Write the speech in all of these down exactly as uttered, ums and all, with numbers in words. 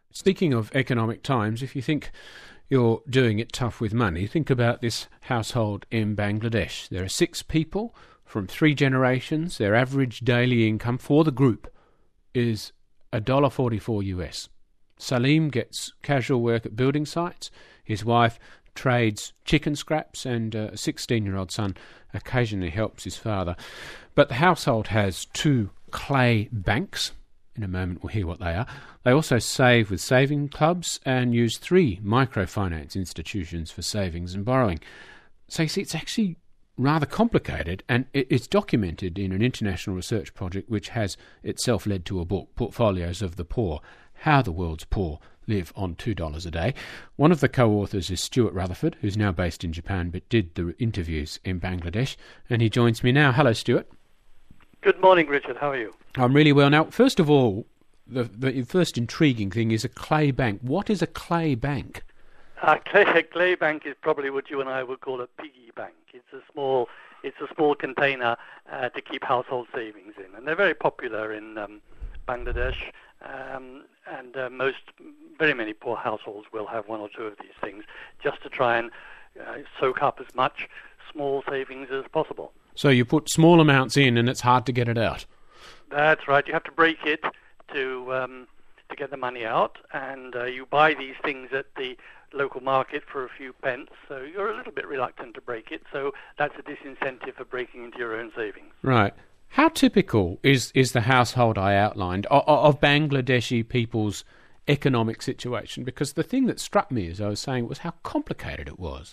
Speaking of economic times, if you think you're doing it tough with money, think about this household in Bangladesh. There are six people from three generations. Their average daily income for the group is one dollar forty-four U S. Salim gets casual work at building sites. His wife trades chicken scraps, and a sixteen-year-old son occasionally helps his father. But the household has two clay banks. In a moment we'll hear what they are. They also save with saving clubs and use three microfinance institutions for savings and borrowing. So you see, it's actually rather complicated, and it's documented in an international research project which has itself led to a book, Portfolios of the Poor, How the World's Poor Live on two dollars a Day. One of the co-authors is Stuart Rutherford, who's now based in Japan but did the interviews in Bangladesh, and he joins me now. Hello, Stuart. Good morning, Richard. How are you? I'm really well. Now, first of all, the, the first intriguing thing is a clay bank. What is a clay bank? Uh, clay, a clay bank is probably what you and I would call a piggy bank. It's a small, it's a small container uh, to keep household savings in, and they're very popular in um, Bangladesh. Um, and uh, most, very many poor households will have one or two of these things, just to try and uh, soak up as much small savings as possible. So you put small amounts in, and it's hard to get it out. That's right. You have to break it to um, to get the money out, and uh, you buy these things at the local market for a few pence. So you're a little bit reluctant to break it. So that's a disincentive for breaking into your own savings. Right. How typical is, is the household I outlined of, of Bangladeshi people's economic situation? Because the thing that struck me, as I was saying, was how complicated it was.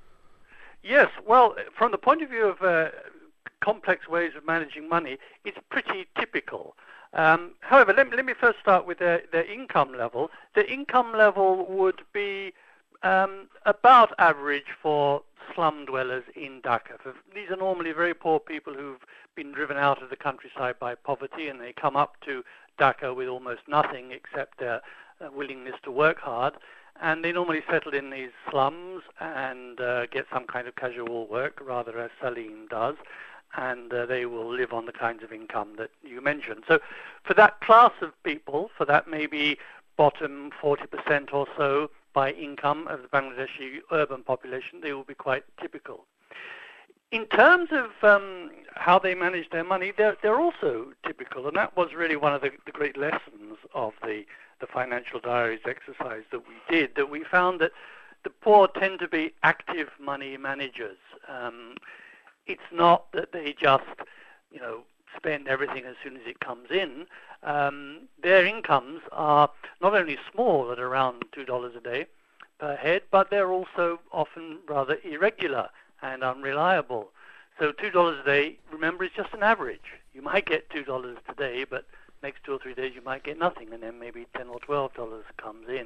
Yes, well, from the point of view of uh, complex ways of managing money, it's pretty typical. Um, however, let me, let me first start with their, their income level. The income level would be um, about average for slum dwellers in Dhaka. These are normally very poor people who've been driven out of the countryside by poverty, and they come up to Dhaka with almost nothing except their uh, willingness to work hard. And they normally settle in these slums and uh, get some kind of casual work, rather as Salim does, and uh, they will live on the kinds of income that you mentioned. So for that class of people, for that maybe bottom forty percent or so by income of the Bangladeshi urban population, they will be quite typical. In terms of um, how they manage their money, they're, they're also typical, and that was really one of the, the great lessons of the the financial diaries exercise that we did, that we found that the poor tend to be active money managers. Um, it's not that they just, you know, spend everything as soon as it comes in. Um, their incomes are not only small at around two dollars a day per head, but they're also often rather irregular and unreliable. So two dollars a day, remember, is just an average. You might get two dollars today, but next two or three days you might get nothing, and then maybe ten or twelve dollars comes in.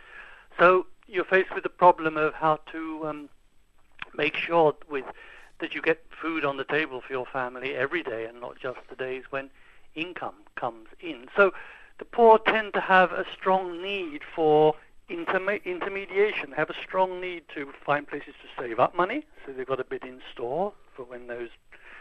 So you're faced with the problem of how to um, make sure with that you get food on the table for your family every day, and not just the days when income comes in. So the poor tend to have a strong need for interme- intermediation. They have a strong need to find places to save up money, so they've got a bit in store for when those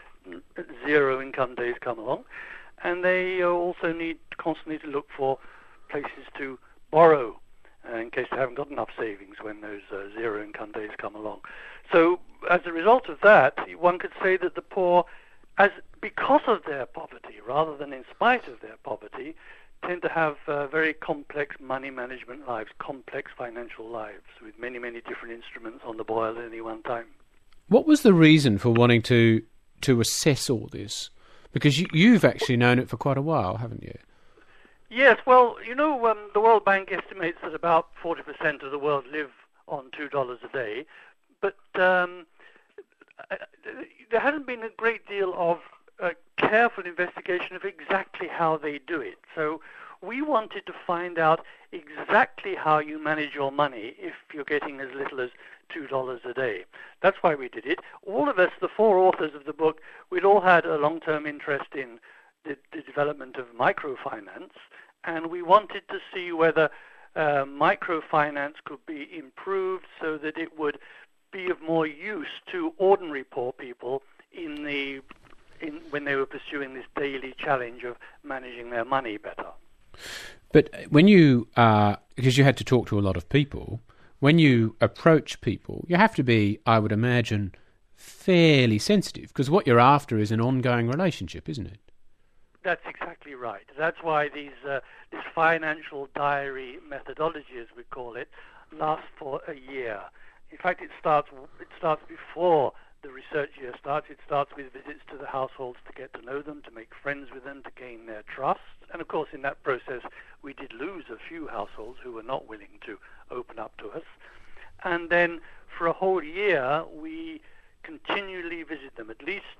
zero income days come along. And they also need constantly to look for places to borrow uh, in case they haven't got enough savings when those uh, zero income days come along. So as a result of that, one could say that the poor, as because of their poverty, rather than in spite of their poverty, tend to have uh, very complex money management lives, complex financial lives, with many, many different instruments on the boil at any one time. What was the reason for wanting to, to assess all this? Because you, you've actually known it for quite a while, haven't you? Yes, well, you know, um, the World Bank estimates that about forty percent of the world live on two dollars a day, but um, there hasn't been a great deal of uh, careful investigation of exactly how they do it. So we wanted to find out exactly how you manage your money if you're getting as little as two dollars a day. That's why we did it. All of us, the four authors of the book, we'd all had a long-term interest in the, the development of microfinance, and we wanted to see whether uh, microfinance could be improved so that it would be of more use to ordinary poor people in the in, when they were pursuing this daily challenge of managing their money better. But when you are because you had to talk to a lot of people, when you approach people, you have to be, I would imagine, fairly sensitive, because what you're after is an ongoing relationship, isn't it? That's exactly right. That's why these uh, this financial diary methodology, as we call it, lasts for a year. In fact, it starts it starts before the research year starts. It starts with visits to the households to get to know them, to make friends with them, to gain their trust. And of course, in that process, we did lose a few households who were not willing to open up to us. And then for a whole year, we continually visit them, at least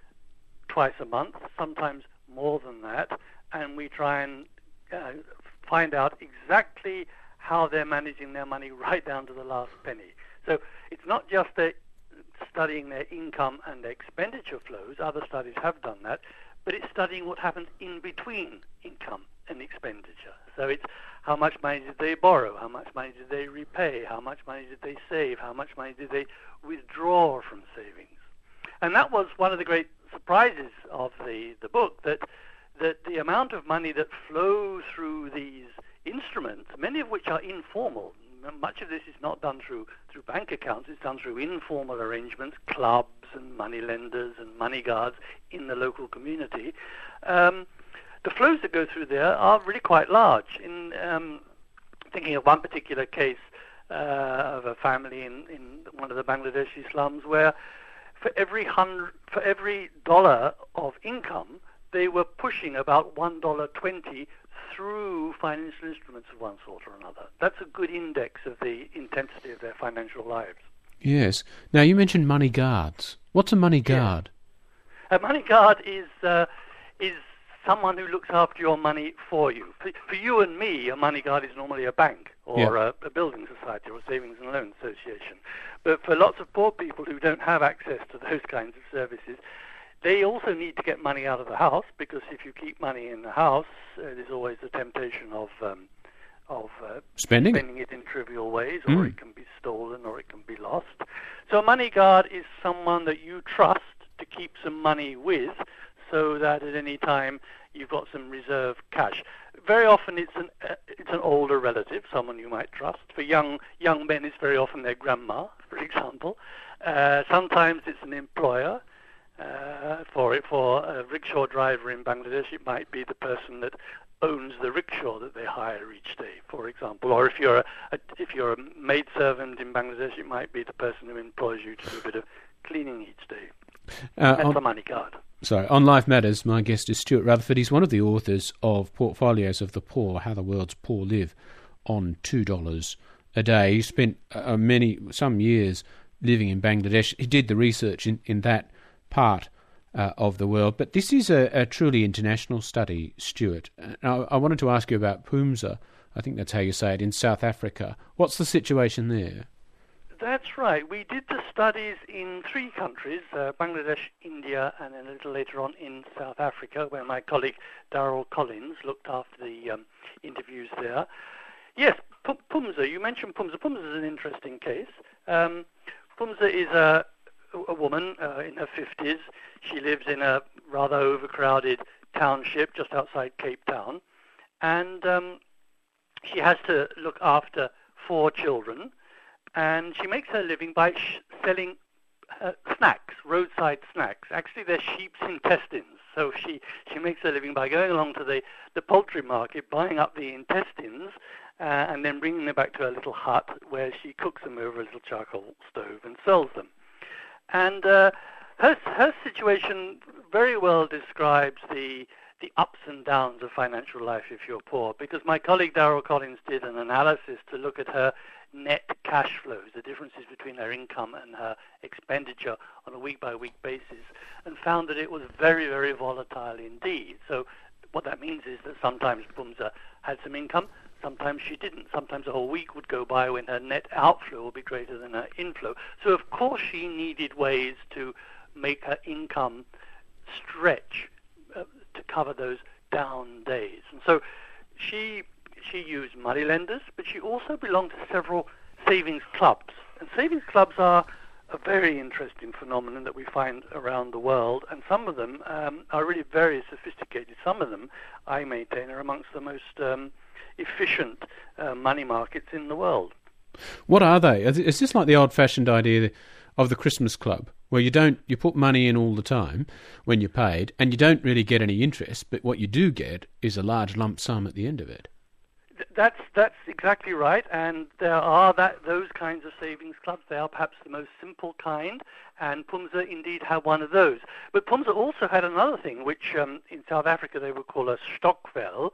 twice a month, sometimes more than that, and we try and uh, find out exactly how they're managing their money right down to the last penny. So it's not just the studying their income and their expenditure flows. Other studies have done that, but it's studying what happens in between income and expenditure. So it's how much money did they borrow, how much money did they repay, how much money did they save, how much money did they withdraw from savings. And that was one of the great surprises of the, the book, that that the amount of money that flows through these instruments, many of which are informal. Much of this is not done through through bank accounts. It's done through informal arrangements, clubs and money lenders and money guards in the local community. Um, the flows that go through there are really quite large. In um, thinking of one particular case uh, of a family in, in one of the Bangladeshi slums, where for every hundred, for every dollar of income, they were pushing about one dollar twenty through financial instruments of one sort or another. That's a good index of the intensity of their financial lives. Yes. Now, you mentioned money guards. What's a money guard? Yeah. A money guard is uh, is someone who looks after your money for you. For, for you and me, a money guard is normally a bank or yeah. a, a building society or a savings and loan association. But for lots of poor people who don't have access to those kinds of services, they also need to get money out of the house, because if you keep money in the house, uh, there's always the temptation of um, of uh, spending. spending it in trivial ways, or Mm. it can be stolen, or it can be lost. So a money guard is someone that you trust to keep some money with, so that at any time you've got some reserve cash. Very often it's an uh, it's an older relative, someone you might trust. For young young men, it's very often their grandma, for example. Uh, sometimes it's an employer. Uh, for it, for a rickshaw driver in Bangladesh, it might be the person that owns the rickshaw that they hire each day, for example. Or if you're a, a if you're a maidservant in Bangladesh, it might be the person who employs you to do a bit of cleaning each day. Uh, That's on, a money guard. Sorry, on Life Matters, my guest is Stuart Rutherford. He's one of the authors of Portfolios of the Poor: How the World's Poor Live on two dollars a day. He spent uh, many some years living in Bangladesh. He did the research in, in that part uh, of the world. But this is a, a truly international study, Stuart. Now, I wanted to ask you about Phumza, I think that's how you say it, in South Africa. What's the situation there? That's right. We did the studies in three countries, uh, Bangladesh, India, and then a little later on in South Africa, where my colleague Darryl Collins looked after the um, interviews there. Yes, P- Phumza, you mentioned Phumza. Phumza is an interesting case. Um, Phumza is a a woman uh, in her fifties. She lives in a rather overcrowded township just outside Cape Town, and um, she has to look after four children, and she makes her living by sh- selling uh, snacks, roadside snacks. Actually, they're sheep's intestines. So she, she makes her living by going along to the, the poultry market, buying up the intestines, uh, and then bringing them back to her little hut, where she cooks them over a little charcoal stove and sells them. And uh, her her situation very well describes the the ups and downs of financial life if you're poor, because my colleague Darryl Collins did an analysis to look at her net cash flows, the differences between her income and her expenditure on a week-by-week basis, and found that it was very, very volatile indeed. So what that means is that sometimes Phumza had some income, sometimes she didn't. Sometimes a whole week would go by when her net outflow would be greater than her inflow. So of course she needed ways to make her income stretch uh, to cover those down days. And so she she used money lenders, but she also belonged to several savings clubs. And savings clubs are a very interesting phenomenon that we find around the world, and some of them um, are really very sophisticated. Some of them, I maintain, are amongst the most um, efficient uh, money markets in the world. What are they? Is this like the old-fashioned idea of the Christmas club, where you don't you put money in all the time when you're paid, and you don't really get any interest, but what you do get is a large lump sum at the end of it? That's that's exactly right, and there are that those kinds of savings clubs. They are perhaps the most simple kind, and Pumza indeed had one of those. But Pumza also had another thing, which um, in South Africa they would call a stokvel,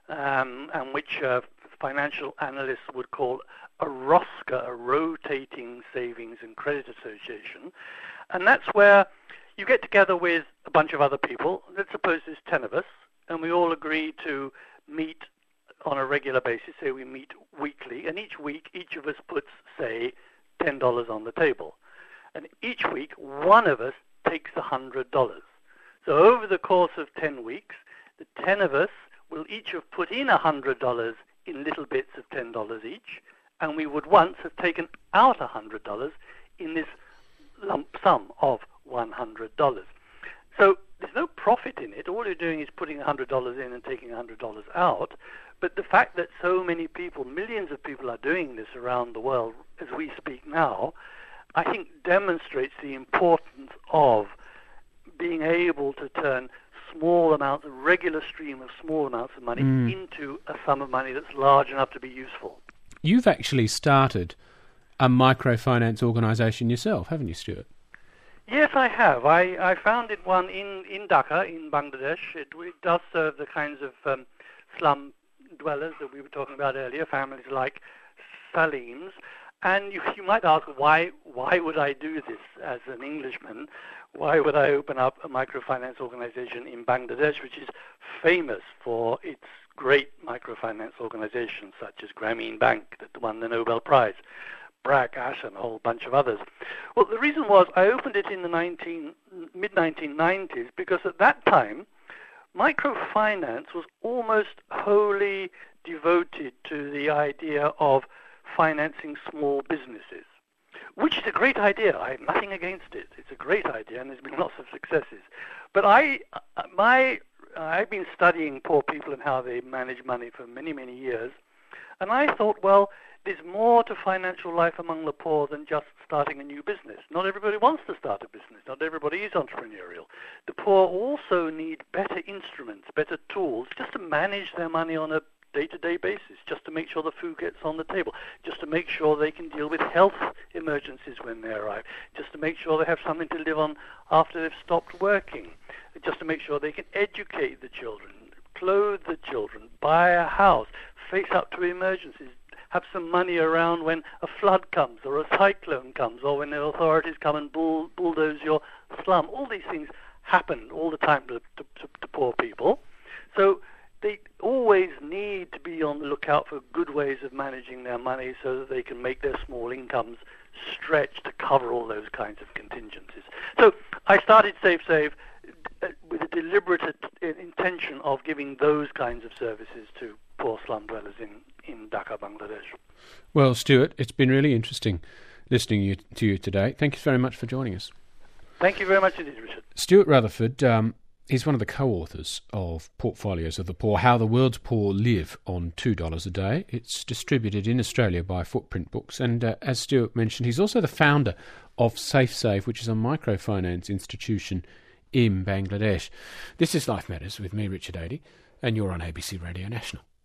um, and which uh, financial analysts would call a ROSCA, a rotating savings and credit association, and that's where you get together with a bunch of other people. Let's suppose there's ten of us, and we all agree to meet on a regular basis. Say we meet weekly, and each week each of us puts, say, ten dollars on the table. And each week one of us takes one hundred dollars. So over the course of ten weeks, the ten of us will each have put in one hundred dollars in little bits of ten dollars each, and we would once have taken out one hundred dollars in this lump sum of one hundred dollars. So there's no profit in it. All you're doing is putting one hundred dollars in and taking one hundred dollars out. But the fact that so many people, millions of people are doing this around the world as we speak now, I think demonstrates the importance of being able to turn small amounts, a regular stream of small amounts of money mm. into a sum of money that's large enough to be useful. You've actually started a microfinance organisation yourself, haven't you, Stuart? Yes, I have. I, I founded one in, in Dhaka, in Bangladesh. It, it does serve the kinds of um, slum dwellers that we were talking about earlier, families like Salim's. And you, you might ask, why why would I do this as an Englishman? Why would I open up a microfinance organization in Bangladesh, which is famous for its great microfinance organizations, such as Grameen Bank, that won the Nobel Prize, Brak, Ash, and a whole bunch of others? Well, the reason was I opened it in the nineteen, mid nineteen nineties because at that time, microfinance was almost wholly devoted to the idea of financing small businesses, which is a great idea. I have nothing against it. It's a great idea, and there's been lots of successes. But I, my, I've been studying poor people and how they manage money for many, many years, and I thought, well, there's more to financial life among the poor than just starting a new business. Not everybody wants to start a business. Not everybody is entrepreneurial. The poor also need better instruments, better tools, just to manage their money on a day-to-day basis, just to make sure the food gets on the table, just to make sure they can deal with health emergencies when they arrive, just to make sure they have something to live on after they've stopped working, just to make sure they can educate the children, clothe the children, buy a house, face up to emergencies, have some money around when a flood comes or a cyclone comes or when the authorities come and bull, bulldoze your slum. All these things happen all the time to, to, to poor people. So they always need to be on the lookout for good ways of managing their money so that they can make their small incomes stretch to cover all those kinds of contingencies. So I started Save Save with a deliberate intention of giving those kinds of services to poor slum dwellers in, in Dhaka, Bangladesh. Well, Stuart, it's been really interesting listening you, to you today. Thank you very much for joining us. Thank you very much indeed, Richard. Stuart Rutherford, um, he's one of the co-authors of Portfolios of the Poor, How the World's Poor Live on two dollars a Day. It's distributed in Australia by Footprint Books. And uh, as Stuart mentioned, he's also the founder of Safe Save, which is a microfinance institution in Bangladesh. This is Life Matters with me, Richard Adey, and you're on A B C Radio National.